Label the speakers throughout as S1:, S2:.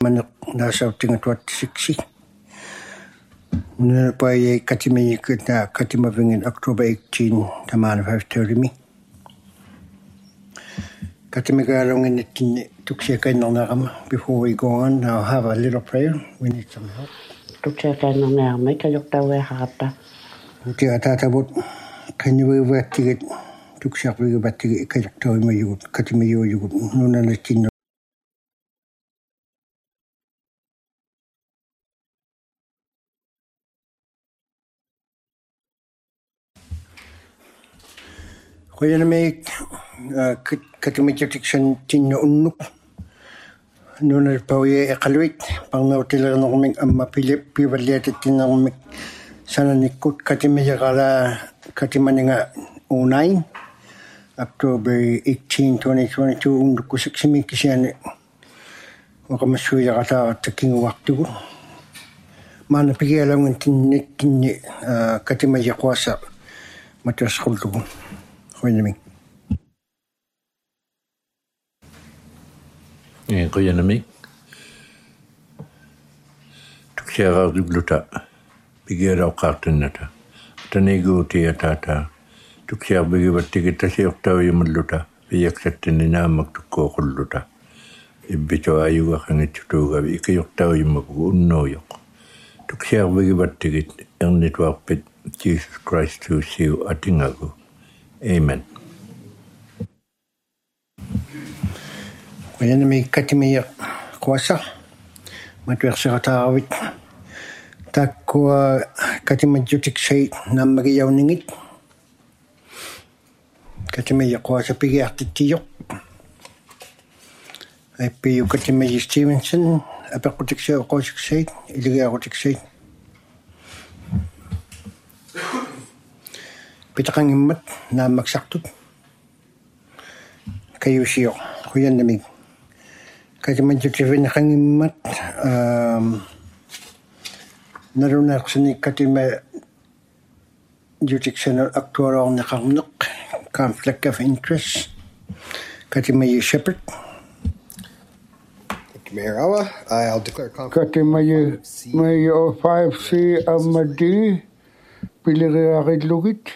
S1: Manak nasa tingatwat siksi. Nilapay katimi kita katimavingin October 18 taman 5:30 mi. Katimigalongin itin tuksyakan nanakam. Before we go on, I'll have a little prayer. We need some help.
S2: Tuksyakan nanakam kayoktawe hata.
S1: Utia tatabot kanyu watigit tuksyak watigit kayoktawe mayugut katimiyo yugut nunanatin. Kaya na may katimitiksan tinyo unuk. Nuna pawiye ekalwit. Pang nautila na kuming mapilipiwaliatit tinamik sana nikut katimiyakala katimaninga 09 October 18, 2022 unuk kusiksimi kisyan wakamasuya kata taking waktu ko. Mana pigialam ng tinyi katimayakwasa matasakul ko.
S3: Kuya namik tuksyaga dugluta bigera qartinata tanigu tiyatata tuksyaga bigibatigita siyoktawi malluta biyaksattinina maktukko qulluta ibbito ayuga qangittutuga bikiyoktawi makku unnoyok tuksyaga bigibatigit ernitwaqpit Jesus Christ to siu atingagu. Amen.
S1: Kaya na may katimiyak kuwasa. Matweksa katawit. Takwa katimadjutik say na magiyaw ningit. Katimiyak kuwasa pigiyak titiyok. Ay piyo katimadjik Stevenson. Apakutik say o kusik say. Iligay akutik say. Pitakang imat na magsaktut. Kayo siyo. Kuya namig. Kasi madjutivin kang imat. Narunak sa ni katimadjutik sa aktuarang nakamnuk. Conflict of interest. Katimayi Shepherd.
S4: Mayor Awa, I'll declare conflict.
S5: Katimayi 5C Amadi. Pilirakit lugit.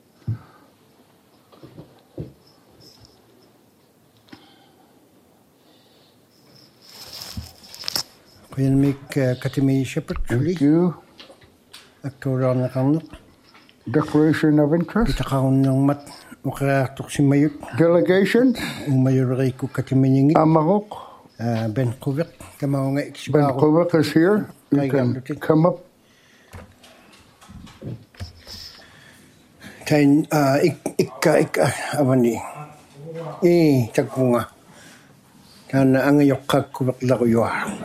S1: Kuya namig Katimayi Shepherd.
S5: Thank you.
S1: Aktuarang nakamnuk.
S5: Declaration of interest.
S1: Pitakang ng mat. Ukaratok si Mayut.
S5: Delegation.
S1: Umayuray ko Katimayingit.
S5: Amarok.
S1: Ben Kovic. Kamaw nga
S5: Ben Kovic is here. You can come up.
S1: Kain avani tagpo nga kana ang yokak kubak la ko yo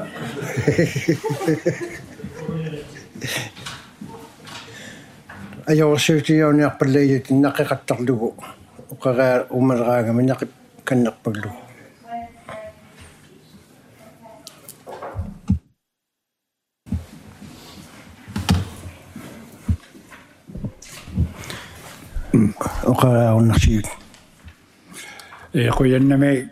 S1: ayo sirti yo na palay nakakataglugo ukaga umaraga man nakikanak paglu Oka nakasiyot.
S6: Kuya na may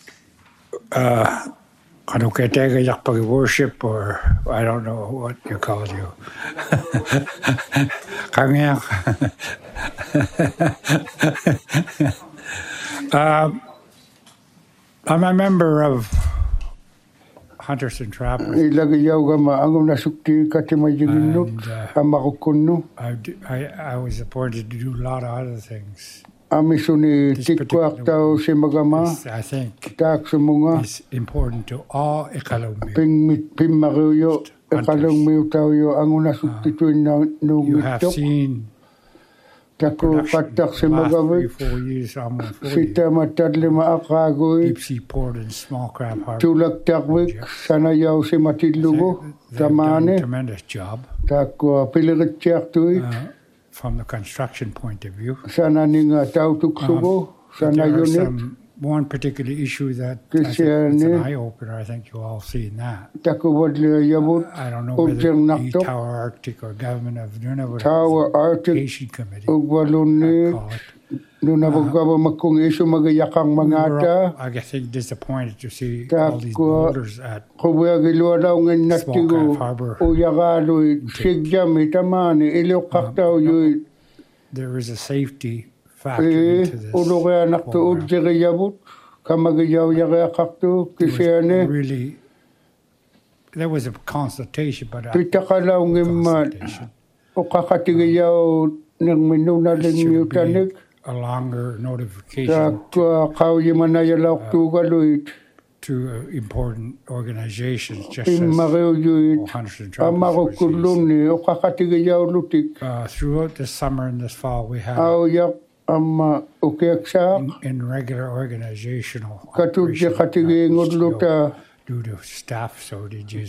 S6: kanuketega yakpag worship or I don't know what you call you. Kangyak. I'm a member of Hunters and Trappers.
S5: Ilagayaw ka maangom na sukti katimayiginok. Amakukunno.
S6: I was appointed to do a lot of other things.
S5: Amiso ni tikwak tao si magama.
S6: I think
S5: tak sumunga.
S6: It's important to all ekalong
S5: Pimmaruyo ekalong miyo tao yo ang una sukti tuwin na nung
S6: You have seen
S5: Tako patak si magawit.
S6: 3-4 years, almost 4 years.
S5: Sita matadli maakagoy.
S6: Deep sea port and small crab harbor.
S5: Tulak takwik. Sana yaw si matidlugo.
S6: They've done a
S5: Tamane.
S6: tremendous job.
S5: Tako pilirit tiyak tuwit.
S6: From the construction point of view.
S5: Sana ning tao tuksugo. Sana
S6: There are
S5: unit.
S6: one particular issue that I think it's an eye-opener. I think you all seen that. I don't know whether the Tower Arctic or Government of Nunavut
S5: Tower Arctic
S6: Education Committee, I call it,
S5: Nuna bugaba makung isu magayakang mangata.
S6: I think disappointed to see all these boulders at
S5: Kuwagilwa daw ng natigo.
S6: Harbor.
S5: Uyagalo sigyam itamani ilokaktaw yu.
S6: There is a safety factor into this.
S5: Ulo kaya naktuod jigayabot. Kamagayaw yagaya kakto kisiyane.
S6: Really, there was a consultation, but
S5: Pitakalaw ngiman. O kakatigayaw ng minunaling mutanik.
S6: A longer notification
S5: to
S6: important organizations, just
S5: as
S6: throughout the summer and this fall, we have in regular organizational due to staff shortages.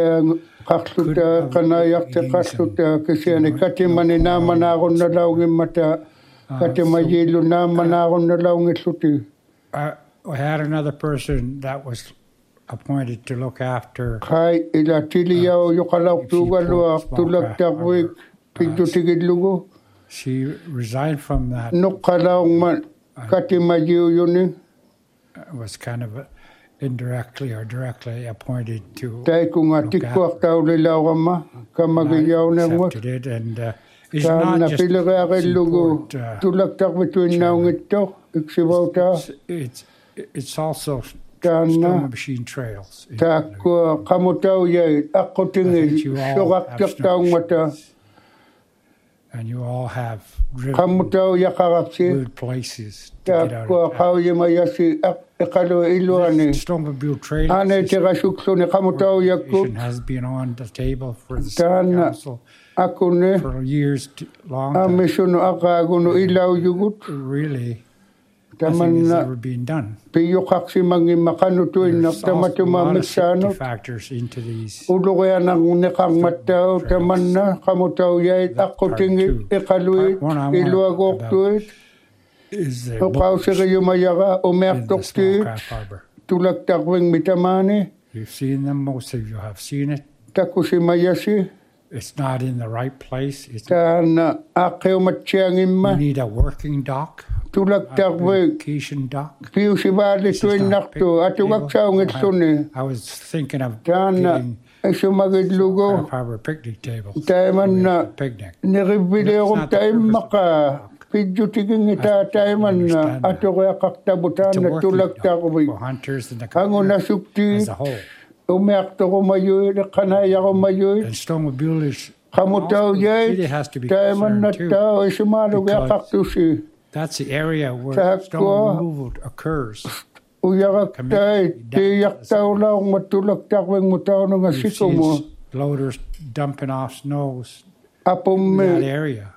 S6: We had another person that was appointed to look after. She resigned from that. Was kind of indirectly or directly appointed to look after. Accepted it, and it's not just support, it's also Stone Machine Trails. I think you all have and you all have driven good places to get out of that. Snowmobile Trails has been on the table for the council for years, long time. Really, nothing has ever been done. There's a lot of safety factors into these. Part one, is the small craft harbor. You've seen them, most of you have seen it. It's not in the right place. We need a working dock. Vacation dock. I was thinking of getting harbor picnic tables. Picnic. For hunters and the community as a whole. And snowmobilers really has to be concerned too, because that's the area where snow removal occurs. We've seen loaders dumping off snows in that area.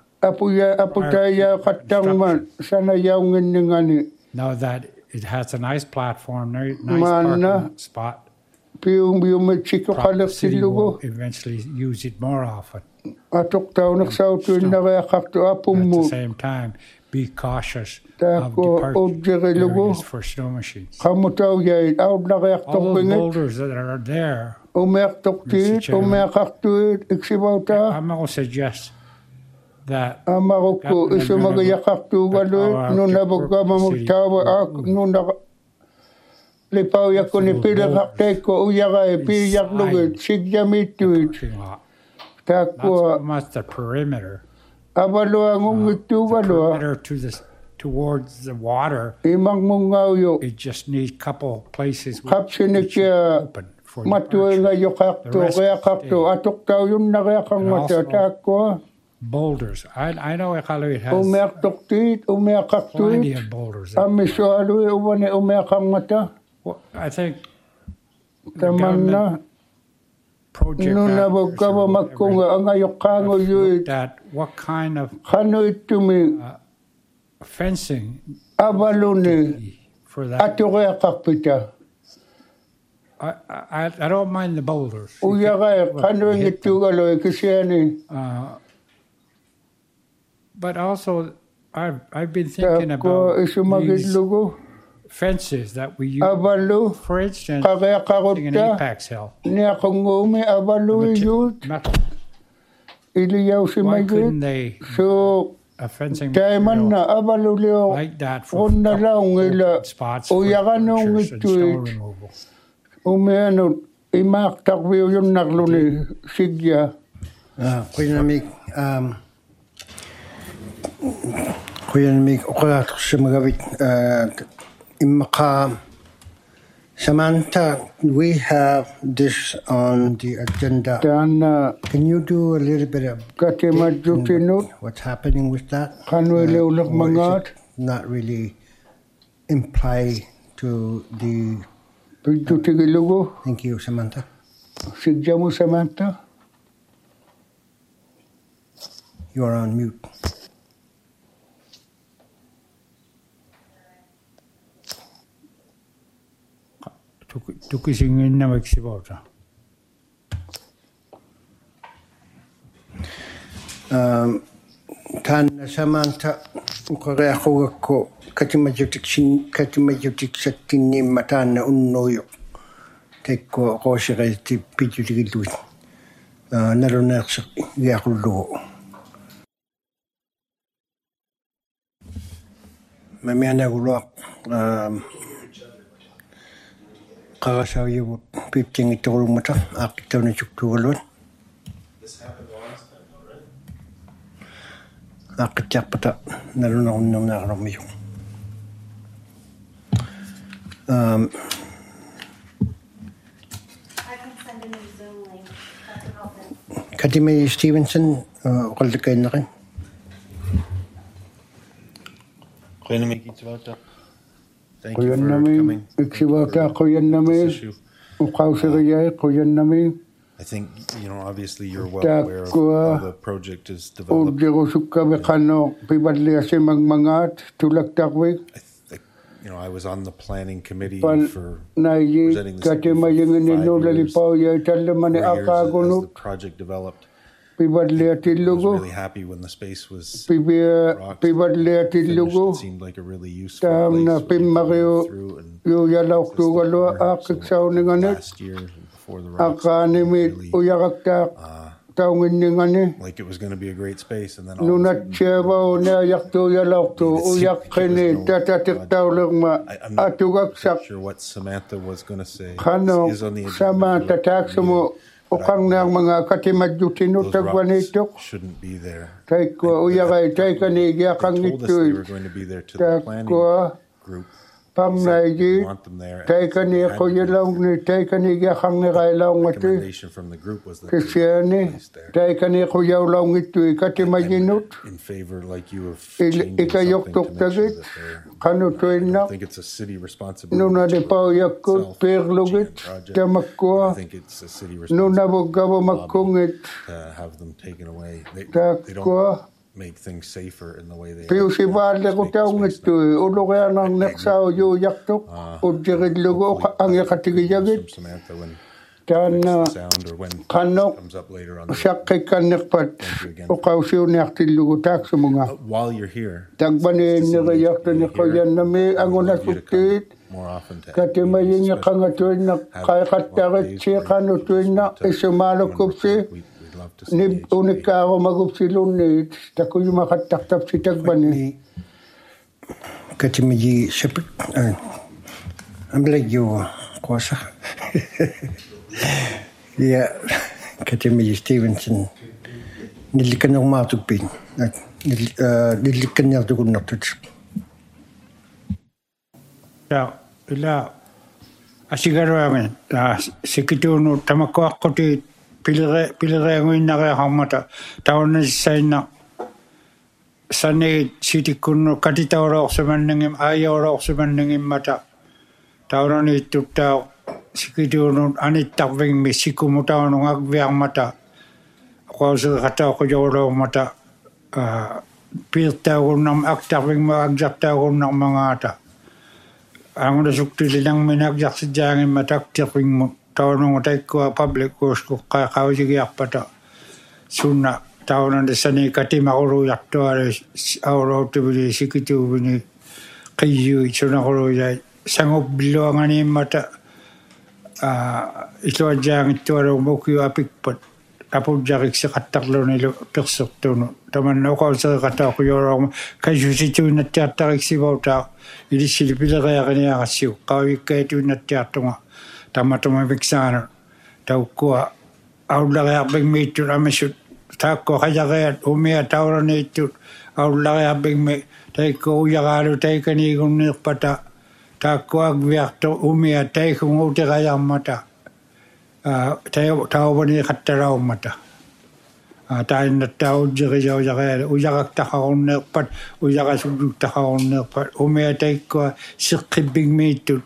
S6: Now that it has a nice platform, nice parking spot, the city will eventually use it more often. At the same time, be cautious of departure areas for snow machines. All those boulders that are there, Mr. Chairman, I'm going to suggest that not so much the perimeter. Perimeter towards the water. It just needs a couple places open for boulders. I know Iqaluit has plenty of boulders. Well, I think the government project looked at what kind of fencing for that. I don't mind the boulders. But also, I've been thinking about these fences that we use. For instance, in Apex Hill. Why couldn't they a fencing
S5: Taimanna avalulio
S6: like that for
S5: onna laungila
S6: spots
S5: o
S6: for
S5: yaganong
S6: pictures and snow
S5: itu
S6: removal.
S5: umeano imak takwiyo yung nagluni sigya
S1: Kuyanamik okarak simagavit imaka Samantha, we have this on the agenda. Can you do a little bit of what's happening with that? Or is it not really imply to the... Thank you, Samantha.
S5: Samantha.
S1: You are on mute.
S6: Tukisingin na magsibota.
S1: Tan Samantha ukareahuga ko katimajutik sattini matana unnoyo tekko qoosirati pijutigilluit naluneersa giaqullugu mamianaguluaq qarasauyuvut piptingittorulmata aaqittaunasuktugaluat aaqqittiarpata nalunerunnernaarnermiu
S7: I can send in a Zoom link. That can help them.
S1: Katimay Stevenson qallakainneqin
S8: Thank you for coming. I think, obviously you're well aware of how the project is developed. I was on the planning committee for presenting this for 5 years. 4 years as the project developed. I was really happy when the space was rocked. It seemed like a really useful place for you to go through and last year before the rocks really, like it was going to be a great space, and then all of a sudden, I'm not sure what Samantha was going to say is on the agenda. Those rocks shouldn't be there. They told us they were going to be there to the planning group. We want them there. Recommendation from the group was that they in favor, like you, of changing something to make sure that they're. I don't think it's a city responsibility. I think it's a city responsibility to have them taken away. They don't make things safer in the way they are. Samantha, when sound or when it comes up later on. While you're here, more often to Nib unikaro magupsilunit takuyu makataktak sitagbani
S1: Katimiji Shepherd I'm like you Kwasa Yeah Katimiji Stevenson Nilikan ng matugpin Nilikan niya tukun natuts
S6: Ila asigaro amin sikituno tamako akoti pilire nguin nare hamata tauna saina sane sitikun katitaura osemanningim ayora osemanningim mata taurani tutta sikituno anittaving misikumuta ngagviang mata qawse khata ko jolo mata pilta unam aktaving magjapta unam mangata angula suktilang minagyak sejangin mataktiring mo taunong taikko public course ko kakawjigi apata sunna taunan desani katimakuru yaktoare auro tubili sikitu bini kayu sunakuru ya sangop bilongani mata ito ajang ito aro mokyo apikpat apujjarik siqattarlunilu persertuunu tamanna uqauseqataaquyuororma kasuusituinattiartariksivautaa ilissili pileriaqiniaqassiu qavikkaituinattiartunga tammatumamiksaanu taukkua aullariarpigmiittut amassut taakko qajariat umia tauraniittut aullariarpigmi taikko ujaraalu taikaniigunniirpata taakkuagviartu umia taikunguutirajarmata tauvani qattalaumata tainnatta ujjirijaujaraale ujaraqtaqqarunneerpat ujarasuluttaqqarunneerpat umia taikko siqqibigmiittut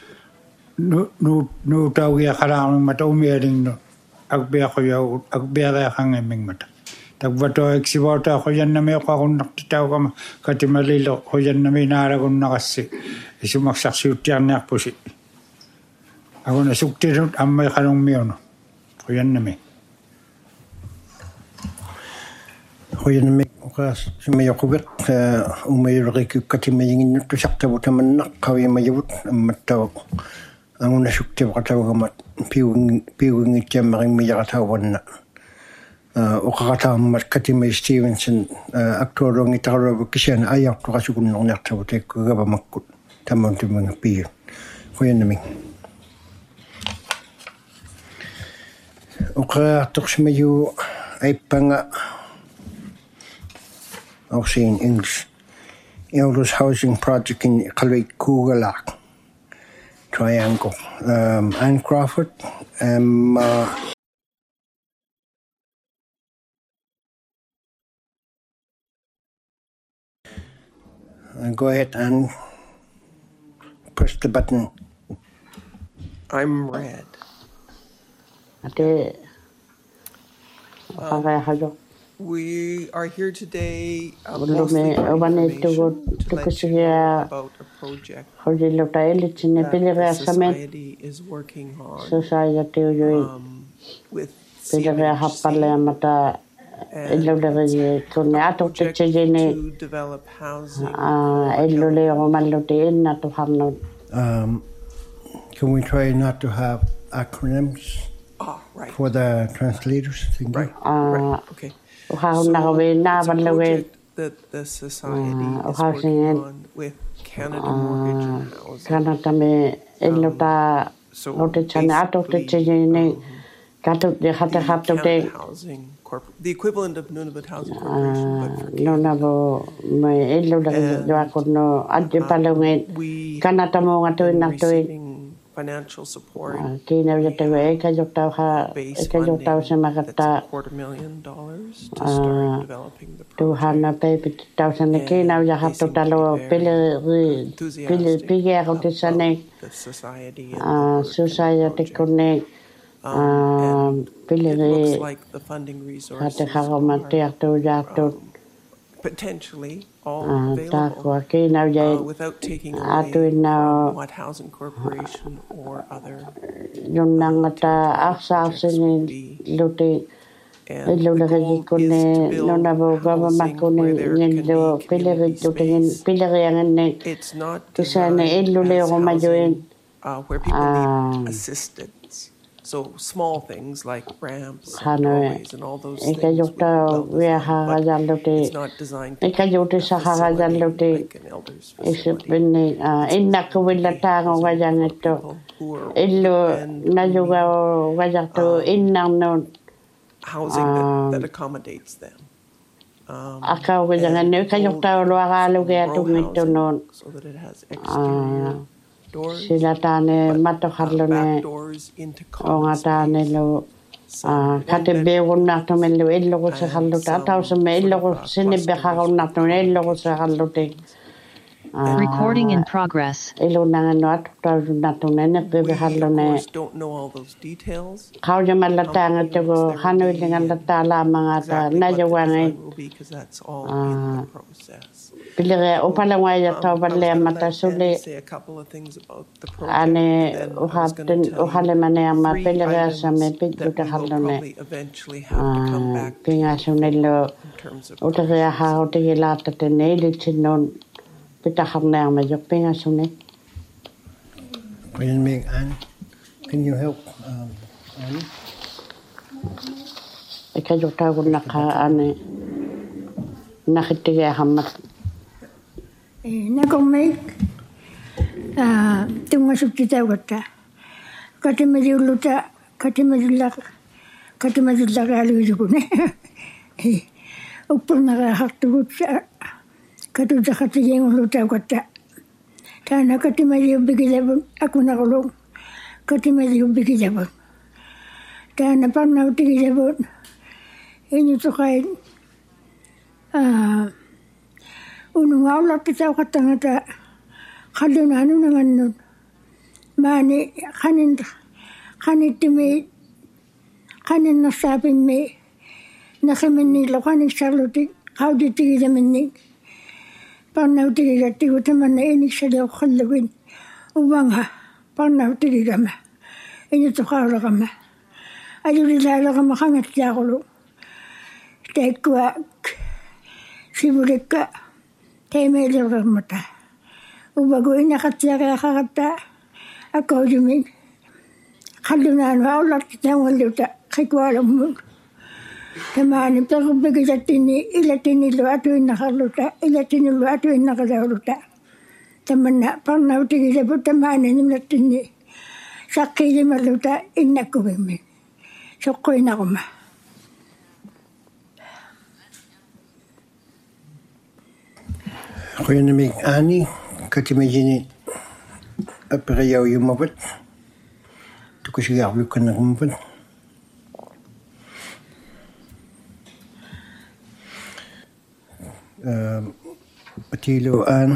S6: nuutaugia qalaarmimmata umialinnu agbiaquyau agbiaqaqangimmingmata takvatoiksivautaa qujannamiuqqarunnartitaukama katimalilo qujannami naalagunnaqassi isumaksarsiuttiarniarpusi aguna suktirut ammai qalungmiunu qujannami
S1: uqas simayoquviq umayulrikikkatimayiginnuttu saqtavutamanneq qavimayavut ammattau anguna suktivaqataugamat piugingittiammaringmiyaqatauvanna uqaqataammat katimai Stevenson aktualungitarluavuk kisiana ajartuqasukunnerniartavu taikkugavamakkut tammantuminga piu qujannami uqaartoqsimayu aippanga in English Elders Housing Project in Qalvikkuugalaq Triangle Anne Crawford go ahead and press the button.
S9: I'm red. We are here today mostly for information to let you know about a project that the society is working on with CMHC. And it's a project to develop housing.
S1: Can we try not to have acronyms
S9: right.
S1: for the translators? Thank you.
S9: Right. Okay. So it's a project that the society is working on with Canada Mortgage and Housing. So basically, Canada Housing the equivalent of Nunavut Housing Corporation, but for Canada. And we have been receiving financial support, base funding that's $250,000 to start developing the project. And enthusiastic about the society and the project. And it looks like the funding resources are potentially all available without taking away from what Housing Corporation or other projects would be. And the goal is to build housing where there can be community space. It's not designed as housing where people need assistance. So small things like ramps and doorways and all those things would be well designed, but it's not designed to be a facility like an elder's facility. It's designed for people who are and housing that accommodates them. And the goal is to grow housing so that it has exterior doors, back doors into common space.
S10: Recording in progress.
S9: We of course don't know all those details. How many units there will be, exactly what the design will be, because that's all in the process. Let me say a couple of things about the project, and then I was going to tell you 3 items that we will probably eventually have to come back to in terms of
S1: Anne, can you help Annie?
S2: kajutaugunnaqa ane naqittigiaqammat
S10: nakommeik tungasuptitaugatta katimasullaqaalugisukune uppurnaqaaqartugut katutaqatigiingulutaugatta taana katimasiubbikisavun akunaqulu katimasiubbikisavun taana parnautigisavun inutuqain unungaullartitauqattangata qallunaanunangannut maani qanittimi qaninnersaapimmi naqiminniillu qaniksarlutik qautittigisaminnik parnautigigattigu tamanna iniksaliuqqallugin uvanga parnautigigama inutuqaulaqama ajulilaalaqama qangattiaqulu taikkua sivulikka taimeelirqermata uvagu inaqatsiaqiaqaqatta akkaujumik qallunaanu aullartitaangalluta qikualammun tamaani pequbbigisattinni ilatinillu atuinnaqasauluta tamanna parnautigisapu tamaani nimlattinni saqqiilimalluta innakkuvimmi soqquinaquma
S1: Qoyanamik Ani katimajini aperiaujumapat tukusigaarlukkanaqumpat Patilo An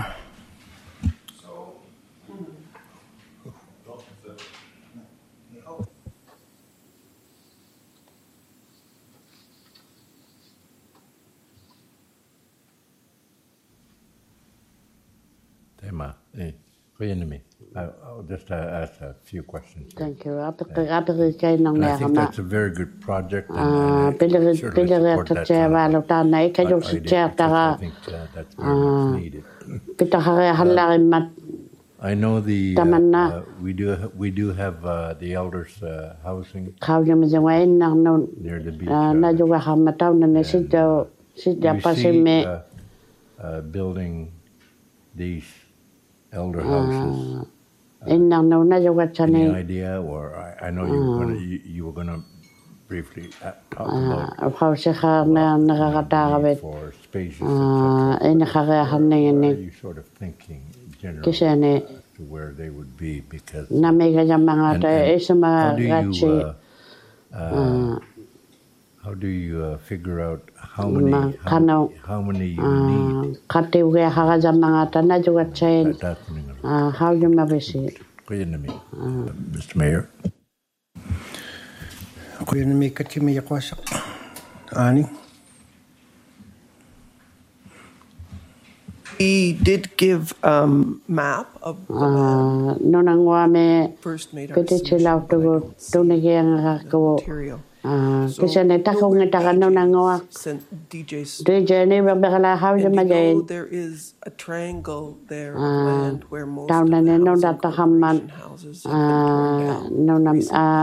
S3: I'll just ask a few questions.
S2: Thank you.
S3: I think that's a very good project. And I certainly support that idea. I think that's very much needed. I know we do have the elders' housing near the beach. Do you see building these elder houses? Any idea? Or I know you were gonna briefly talk about for spaces. Are you sort of thinking generally as to where they would be? Because how do you figure out how many you need?
S2: How you may see it.
S3: Mr. Mayor.
S1: Ani.
S11: We did give map of first made our material.
S2: Kasi nagtakong
S11: there is a triangle there of land where most of the housing houses have been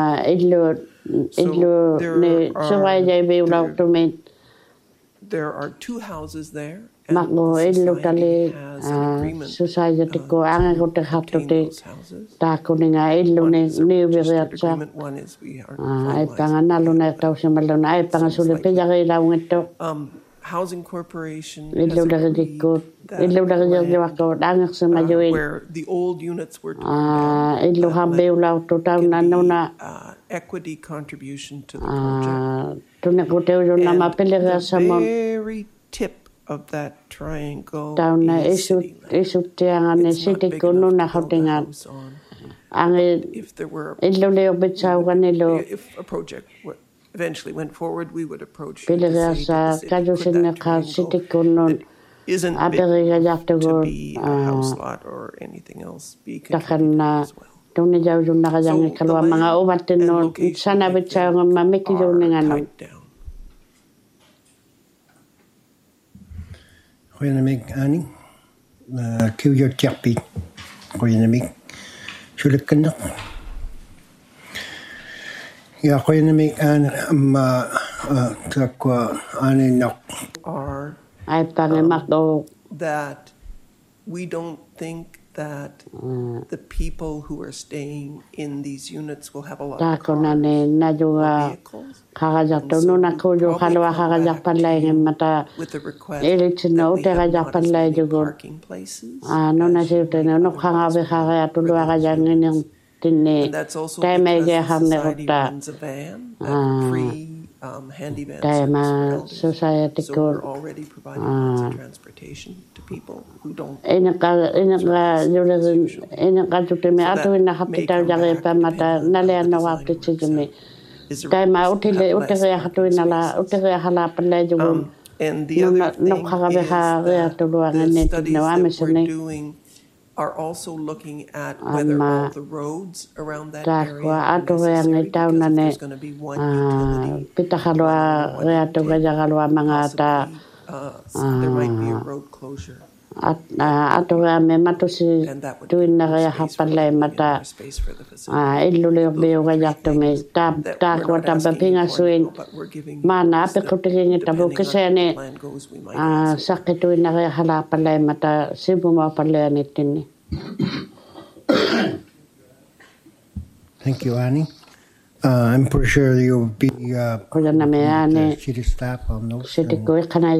S11: torn down. There are two houses there.
S2: Makgo illu tali society ko ang ko te hatuti ta kuninga illu ne niwiriatsa ay panganalo na tawsi malona ay pangasuli pejari lawngito
S11: Housing Corporation
S2: illu dagiko illu dagiko dangak semajuin
S11: where the old units were
S2: illu habbe ulaw to tauna nona
S11: equity contribution to the project
S2: and
S11: the very tip of that triangle
S2: if
S11: there were if a project eventually went forward, we would approach you to say to the city, that isn't big to be a house lot or anything else be contributed as well. So the land and location are tied down.
S1: Qoyanamik Ani kiuyo tiarpi qoyanamik sulakkanaq Yeah, koinami an takwa aninok.
S11: Are that we don't think that the people who are staying in these units will have a lot of cars or vehicles. And so we'll probably come back to you with a request that we have not as many parking places as you might otherwise want for those units. And that's also because the society runs a van, that free handy van service for elders. So we're already providing lots of transportation to people who don't. So that may come back to design work. Is a and the other thing is the studies that we're doing are also looking at whether all the roads around that area are necessary, because if there's going to be one utility, there might be a road closure. And that would be more space for the facility. But we're asking for it, but we're giving you depending on how the plan goes, we might
S1: Thank you, Annie. I'm pretty sure you'll be the city staff on those. After that,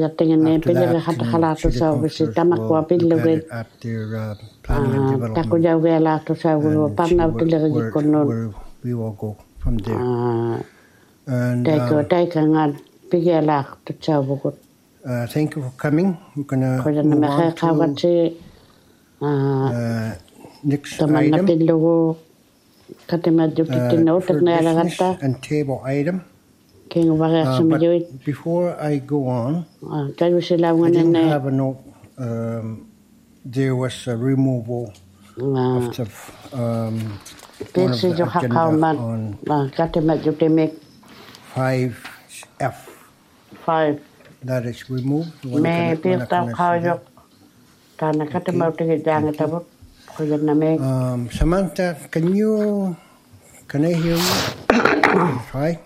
S1: city councilors will look at it at their planning and development, where we will go from there. And thank you for coming. We're going to move on to next item. For business and table item. But before I go on, I didn't have a note. There was a removal of the one of the agenda on 5F.
S2: 5.
S1: That is removed. Samantha, can I hear you? Hi.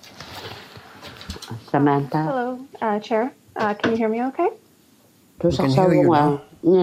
S2: Samantha.
S7: Hello, Chair. Can you hear me okay?
S1: We can hear you now.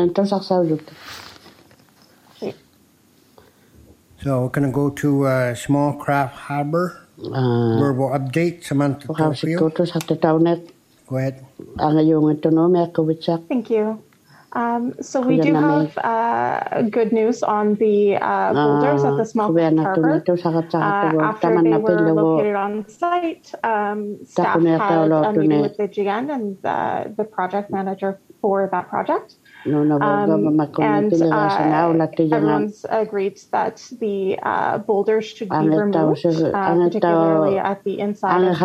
S1: So we're going to go to Small Craft Harbor. Verbal update. Samantha Tofio. Go ahead.
S7: Thank you. So we do have good news on the boulders at the Small Craft Harbor. After they were located on site, staff had a meeting with the GN and the project manager for that project. And everyone's agreed that the boulders should be removed, particularly at the inside of the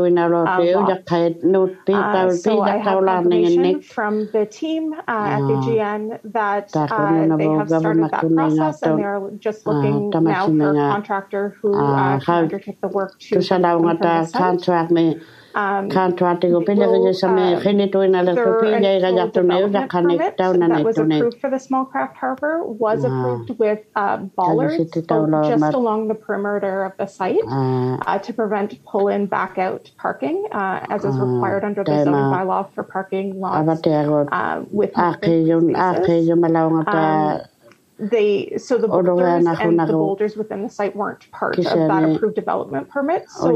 S7: lot. So I have confirmation from the team at the GN that they have started that process, and they're just looking now for a contractor who can undertake the work to confirm the site. Contracting that was approved for the Small Craft Harbor was approved with bollards just along the perimeter of the site to prevent pull-in back-out parking, as is required under the zoning bylaw for parking lots with so the boulders and the boulders within the site weren't part of that approved development permit. So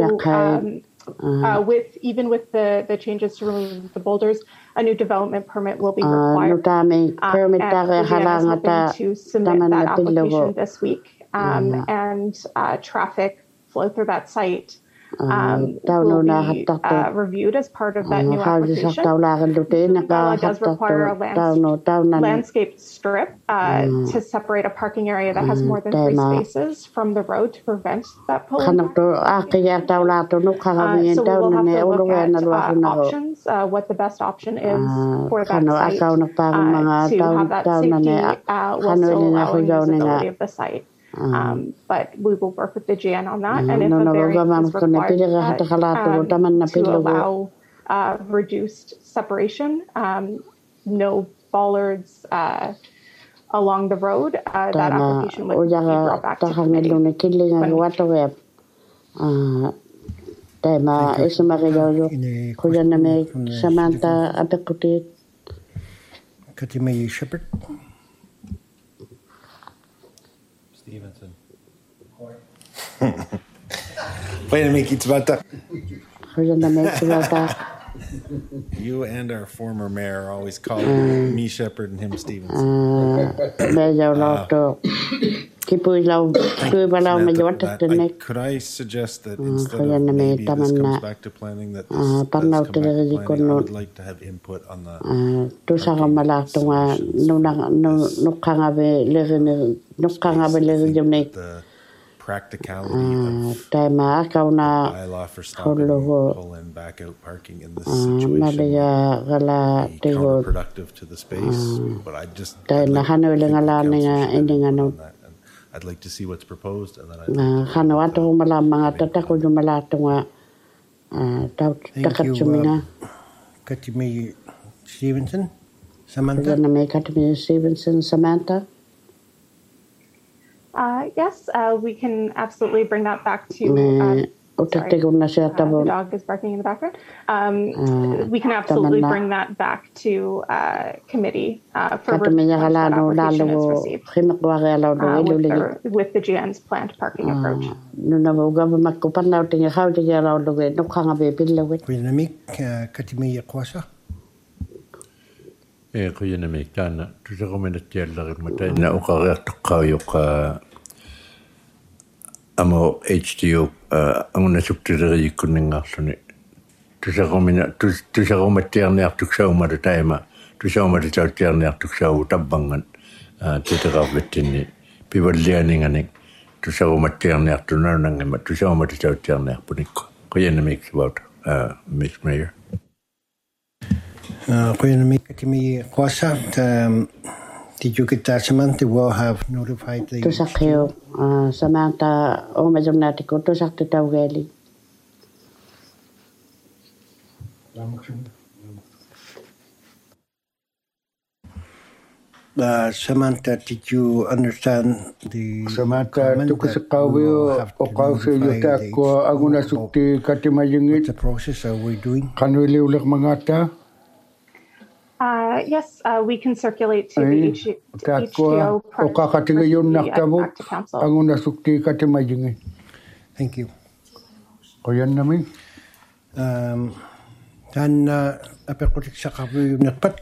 S7: with the changes to remove the boulders, a new development permit will be required. And is hoping to submit that application this week. And traffic flow through that site will be reviewed as part of that new application. It does require a landscaped strip to separate a parking area that has more than 3 spaces from the road to prevent that pull-in. So we will have to look at options, what the best option is for that site to have that safety while still allowing usability of the site. But we will work with the GN on that, and if a variance is required to allow reduced separation, no bollards along the road, that application would be brought back to committee.
S2: Tema isumariyo kuyana me Samantha apekutit.
S1: Katimei Shepherd.
S8: Stevenson. Wait a minute, Kitzvata. You and our former mayor always call me Shepherd and him Stevenson. Could I suggest that instead of maybe this comes back to planning, that this does come back to planning, I would like to have input on the practicality of bylaw for stopping pull and back out parking in this situation be counterproductive to the space, but I'd like to see what's proposed, and then
S1: Thank you, Katimei Stevenson.
S2: Samantha.
S7: Yes, we can absolutely bring that back to. Sorry, the dog is barking in the background. We can absolutely bring that back to committee for review once that application is received with the GN's planned parking approach.
S3: Amo HTO anguna subtidari kunningarluni tusaqomattiarniartuksaumata taima tusaqomattiarniartuksau tabbangan titeqarvittinni pivallianinganik tusaqomattiarniartunarnangama tusaqomattiarniarpunikku qoyanamik about Miss Mayor.
S1: Qoyanamik katimi qwasa did you get that, Samantha? Will have notified the...
S2: Tusakyo, Samantha, Omazonatico, Tusakta Taugali.
S1: Samantha, did you understand the...
S5: Samantha, Tukusakawio, Okausi, Yutako, Aguna Sukti, Katimayungit.
S1: What's the process are we doing?
S5: Kanwili Ulak Mangata?
S7: Yes, we can circulate to the HTO
S5: council.
S1: Thank you. Dan apekotik sa kabuyo nakpat.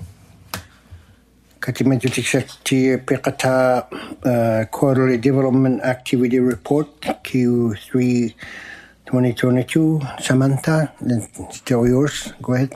S1: Katimajutik sa pekata Quarterly Development Activity Report Q3 2022. Samantha, still yours. Go ahead.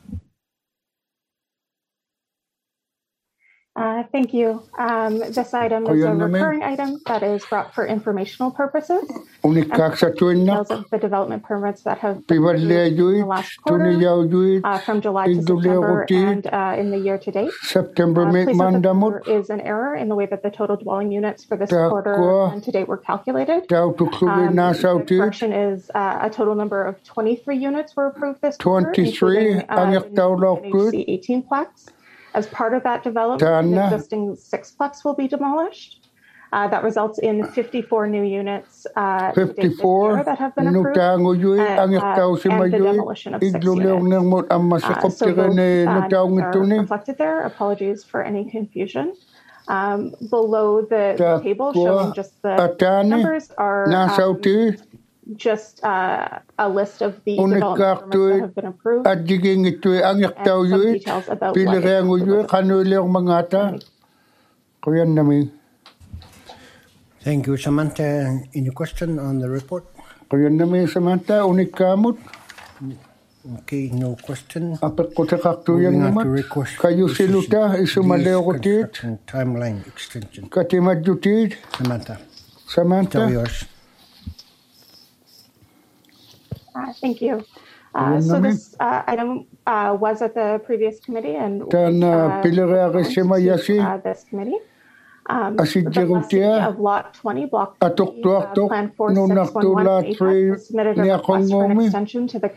S7: Thank you. This item is a recurring item that is brought for informational purposes. Details of the development permits that have been in the last quarter, from July to September and in the year to date. Please note that there is an error in the way that the total dwelling units for this quarter and to date were calculated. The correction is a total number of 23 units were approved this quarter, including NHC 18 plaques. As part of that development, the existing 6-plex will be demolished. That results in 54 new units 54 that have been approved, and the demolition of 6 units. So both are reflected there. Apologies for any confusion. Below the table showing just the numbers are just a list of the development permits that have been approved and some details about what
S1: Thank you, Samantha. Any question on the report? Okay, no question. Timeline extension. Samantha, tell yours.
S7: Thank you. So this item was at the previous committee and this committee. The of Lot 20, Block 3, Plan 4611 submitted a request for an extension to the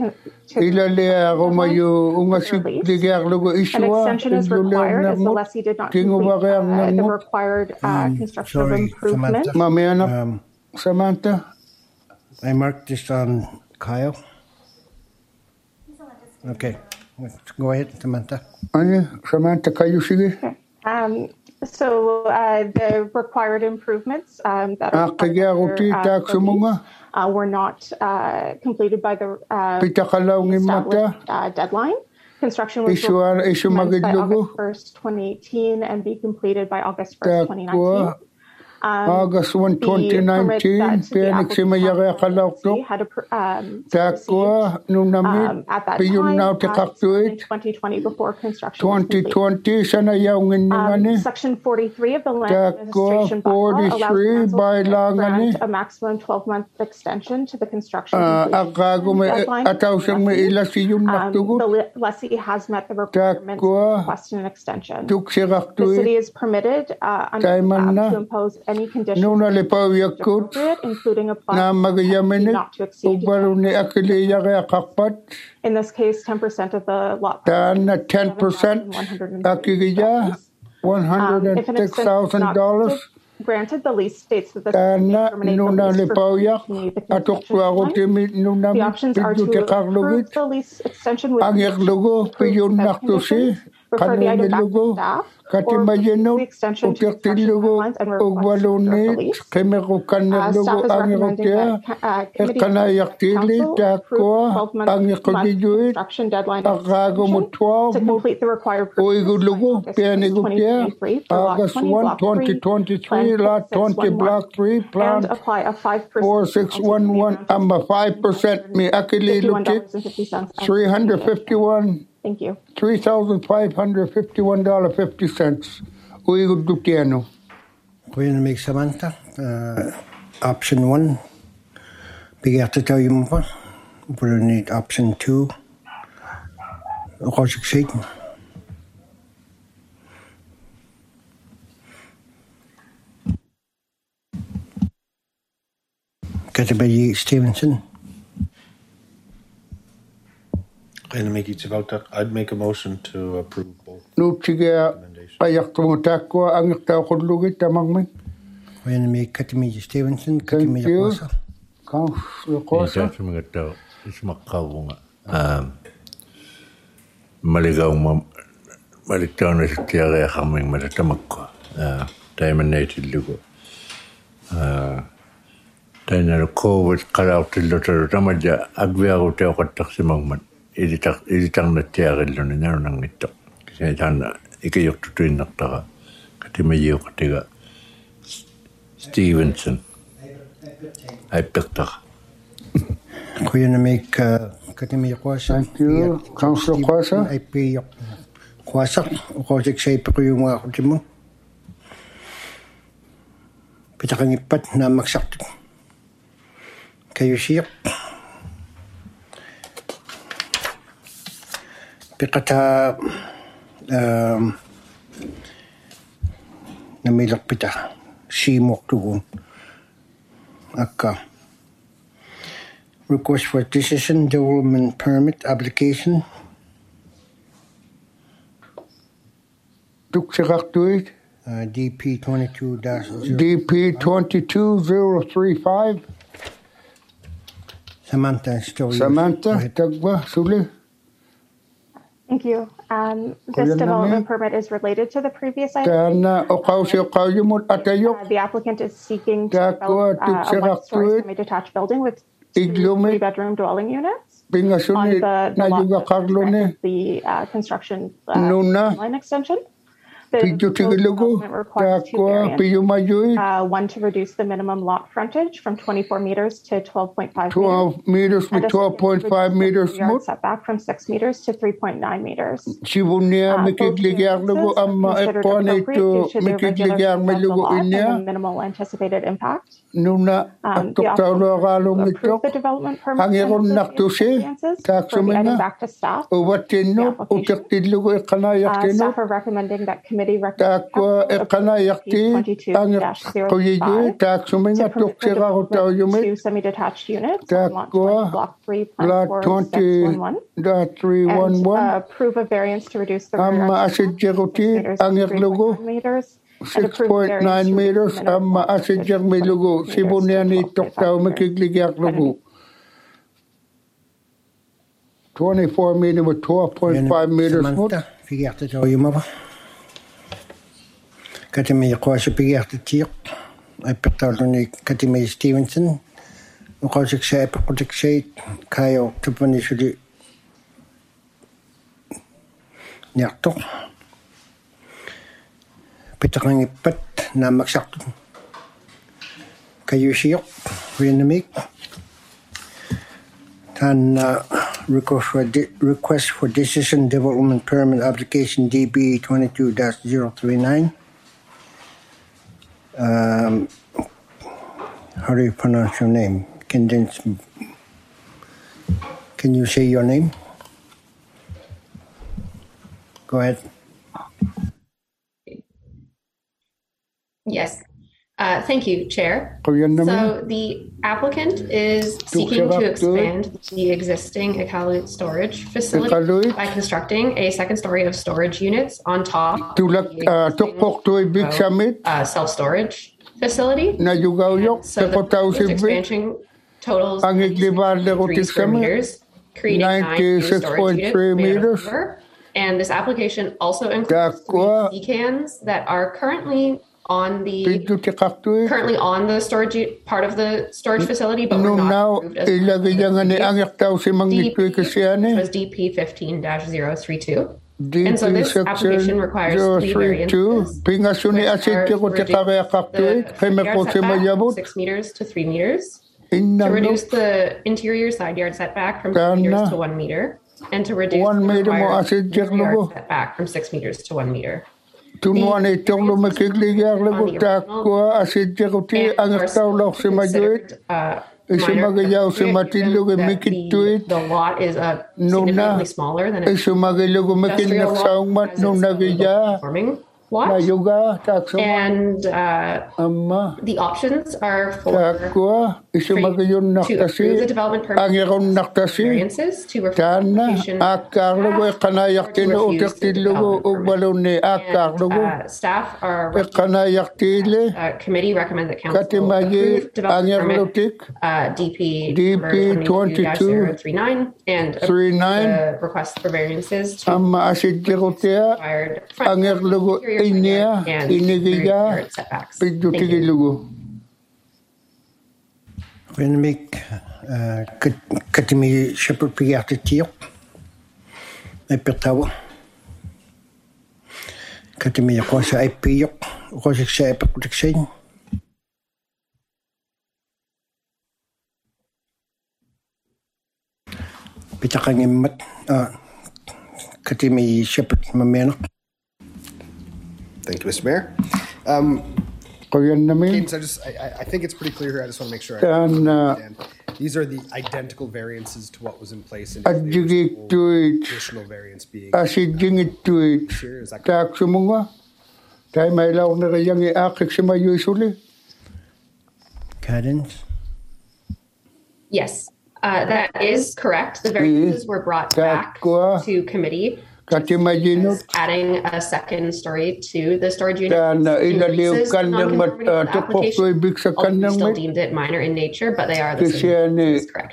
S7: release. An extension is required as the lessee did not complete the required construction of improvement.
S5: Samantha?
S1: I marked this on Kyle. Okay, go ahead, Samantha.
S5: Samantha, kayo sige.
S7: So the required improvements that are were not completed by the established deadline. Construction was commenced by August 1st, 2018 and be completed by August 1st, 2019.
S5: August 1, 2019, Phoenix Simayare Kalautok, Takwa, Nunamit, Piyun now to Kaktuit,
S7: 2020 before construction was
S5: 2020, Sanayang in Ningani,
S7: Section 43 of the Land Administration Bylaw allows council to grant a maximum 12-month extension to the construction deadline. The lessee has met the requirements to request an extension. The city is permitted to impose any conditions appropriate, including applying not to exceed. In this case, 10% of the lot.
S5: 10%. $106,000.
S7: Granted, the lease states that the options are to approve the lease extension with refer the item back to staff, or the extension to construction timelines and request the lease. Staff is recommending that committee council approve 12-month construction deadline to complete the required August 2023 for Lot 20, Block 3,
S5: Block 3,
S7: and apply a 5%
S5: 4611. I'm a 5%. Me akili lutik. $351.
S7: Thank you.
S5: $3,551.50. Uigo dutiano.
S1: We're gonna make Samantha. Option 1. Bigyan to tell you more. We'll need option 2. Project sheet. Katibay Stevenson.
S8: And to make each about that, I'd make a motion to approve both.
S1: We're going to make Katimija Stevenson, Katimija Kosa.
S3: Maligaw na sa tiyari kaming matatamag ko. Tayo manated lugo. Tayo na COVID kalaw tilo taro tamadya agwiago tayo katak si magman. Iditang na tiyari lo na naroon ng ito. Kasi tanda ikayok tutuin naktaka. Katimayiyo katiga Stevenson. Ay pektak.
S1: Kuya na make Katimija Kosa.
S5: Thank you. Councilor Kosa.
S1: Ay piyok. Kwasak, project shape ko yung mga kuti mo. Pitakang ipat na magsakto. Kayo siyak. Pikata namilak pita. Simok tugon. Akka. Request for decision development permit application. DP
S5: 22-035.
S1: Samantha, still
S5: Tagba, Suli.
S7: Thank you. This development permit is related to the previous item. The applicant is seeking to develop a one-story semi-detached building with 2 3-bedroom dwelling units on the lot of the construction line extension. The development requires 2 variants. One to reduce the minimum lot frontage from 24 meters to 12.5 meters.
S5: 12 meters with 12.5 meters.
S7: Yard setback from 6 meters to 3.9 meters. Minimal anticipated impact. The approve the development permit for the item back to staff. Staff are recommending that committee recommend 22-05 2 semi-detached units on Block 3, Plan 4611, and approve a variance to reduce the rear meters to 3.9 meters
S5: 6.9 meters amma asidjak milugu sibuniani toktau mikigligyak lugu 24 meter with 12.5 meters mut
S1: figerte to yuma katimi qawshi figerte tiq ay petaluni katimi Stevenson qawshik shay qawshik shay kayo tupani shuli nyaqto Peterang ipat na magsakto kayo siyok renamik tan request for decision development permit application DB 22-039 how do you pronounce your name? Can you say your name? Go ahead.
S12: Yes. Thank you, Chair. So the applicant is seeking to expand the existing Iqaluit storage facility by constructing a second story of storage units on top of the self-storage facility. So the proposed expansion totals 3 square meters, creating 9 new storage units. And this application also includes 3 decans that are currently on the storage part of the storage facility, but were not approved as DP 15-032. And so this application requires 3 variances. The 6 meters to 3 meters, to reduce the interior side yard setback from 6 meters to 1 meter, and to reduce the required yard setback from 6 meters to 1 meter.
S5: Tunuane tonglo makigligyaglego takwa asidjakuti angastawlok simajuit isumagayaw simatilog mikituit
S12: the lot is significantly smaller than
S5: isumagayaw makinaksaungmat nung nagaya
S12: lot. And the options are for to approve the development permit variances to reflect staff are committee recommend that council approve development permit DP 22-039 and approve the request for variances to required front interior and setbacks.
S1: Renamik katimi shepherd piyate tiok epetawa katimi yakosa ipiyok kosik sa epekutiksin pitakang immat katimi shepherd mamenak.
S4: Thank you, Mr. Mayor. Cadence, I think it's pretty clear here. I just want to make sure I understand. These are the identical variances to what was in place in additional variance being here. Is that correct?
S1: Cadence?
S12: Yes, that is correct. The variances were brought back to committee. Adding a second story to the storage unit. We still deemed it minor in nature, but they are the same. Correct.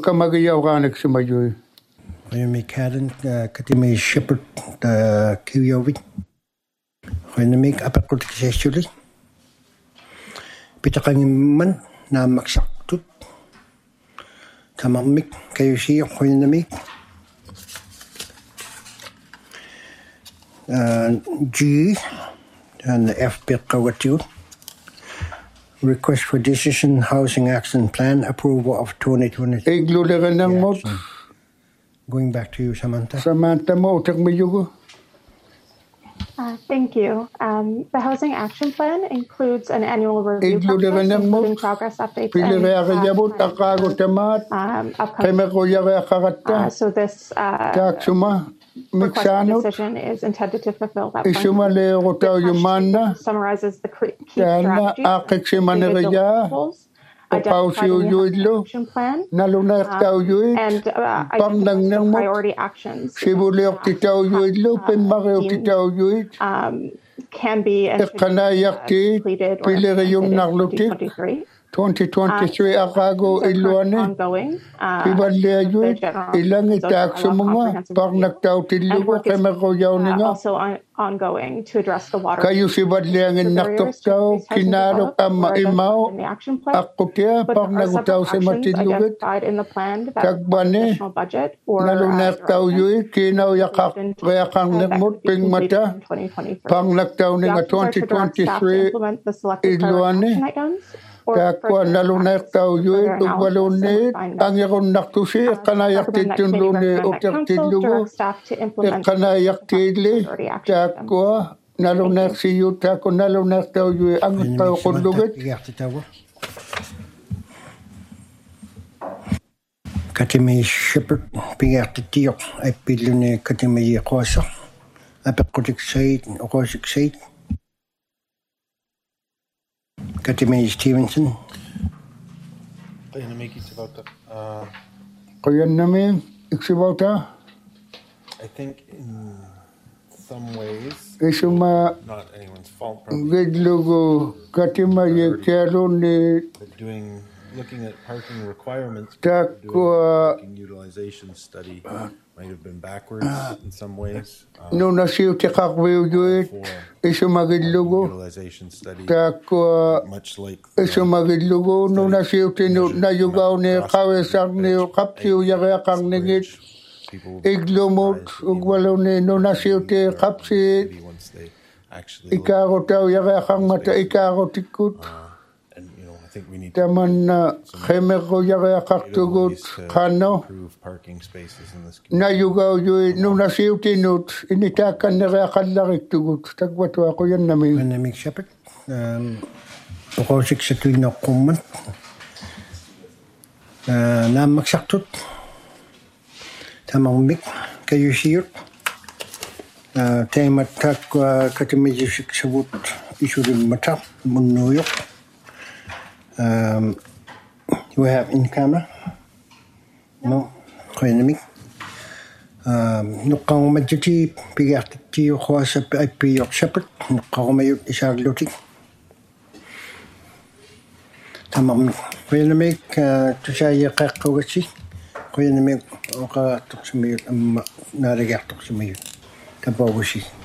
S1: Katimi shepherd kiyovi. Renamik apakutikshuli. Pitakang na maksakut. Tamamik kayusi renamik. G and the FP request for decision housing action plan approval of 2023. Going back to you, Samantha.
S7: Thank you. The housing action plan includes an annual review process, including progress updates and so this request for decision is intended to fulfill that function. Summarizes the key strategies, goals, identifying the action plan, and identifying priority actions. can be and should be completed or implemented in 2023.
S5: 2023 akago iluane piballeaju ilangi taksumunga parnaktautillugo qemego yauninga
S7: also ongoing to address the water
S5: kayu sibadleangin naktoktau kinarok amma imao aqutia parnagutau sematilluget tagbane nalunaktau yui kinau yakak reaqarnermut pingmata parnaktau ninga 2023 iluane Takwa nalunaktau yui tugbalune angirun naktusi kanayaktitin lune utaktilugo kanayaktilli takwa nalunaksiyu takwa nalunaktau yui angitau kunduget
S1: Katimi Shepherd pigartitiyo ay pilune katimi qosa apequtik said qosik said Katimi Stevenson.
S8: I think in some ways, not anyone's fault, probably, looking at parking requirements, parking utilization study might have been backwards in some ways. Utilization study, much like
S5: Iglumut ugwalone no nasiute kapsi ikaro yarakang mata ikaro tikut taman khemego yarakaktugut kano na yugaw yui no nasiute nut initakan yarakallaktugut tagwatu ako yan namin
S1: Naming Shepherd Pokosik sa tuwing na kuman na magsaktut tamang mik kayo siyo tayo matak katimidisik sabut isurin matak munuyok you have in camera no kaya namik nukang madjati pigartitiyo ko sa piyok Shepherd nukang mayot isaglutik tamang mik kaya namik tusaya kakawasi Kaya namin ako tuksumayot ang narigatok sumayot. Kabawashi.